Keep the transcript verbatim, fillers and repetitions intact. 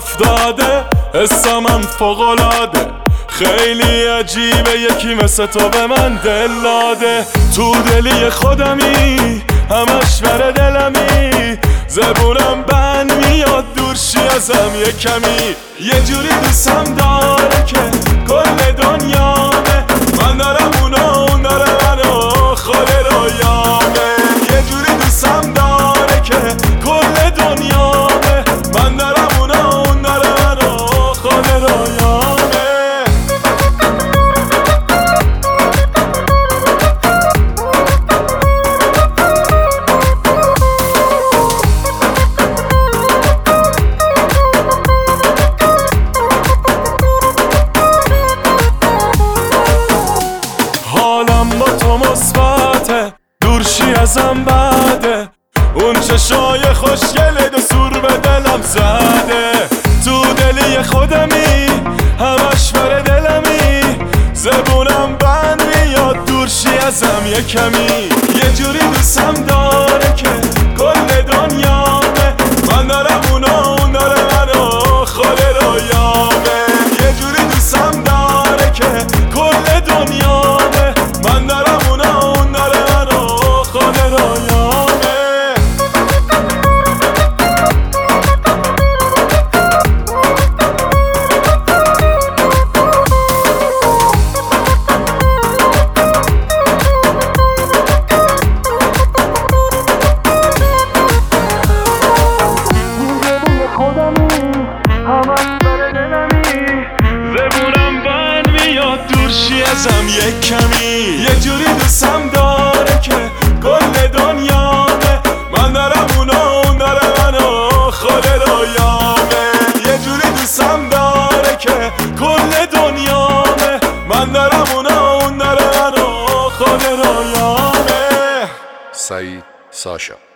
افتاده، حسامم فوق‌العاده، خیلی عجیبه یکی مثل تو به من دل داده. تو دلی خودمی، همش بر دلمی، زبونم بند میاد دورشی ازم یه کمی. یه جوری دوستم داره که کل دنیامه، من دارم اونا اون داره منو، خود رویامه. یه جوری دوستم داره که کل دنیامه، من دارم اونا اون داره منو، خود رویامه. حالم با تو مثبته، دورشی ازم بده، اون چشای خوشگله دو سور به دلم زده. تو دلی خودمی، همش بر دلمی، زبونم بند میاد دورشی ازم یه کمی. یه جوری دوستم داره که کل دنیامه، من دارم اونا اون داره منو، خود رویامه. یه جوری دوستم داره که کل دنیامه، من دارم اونا اون داره منو، خود رویامه. زبونم بند میاد دورشی ازم یک کمی. یه جوری دوستم داره که کل دنیامه، من دارم اونا اون داره منو، خود رویامه. یه جوری دوستم داره که کل دنیامه، من دارم اونا اون داره منو، خود رویامه. سعید ساشا.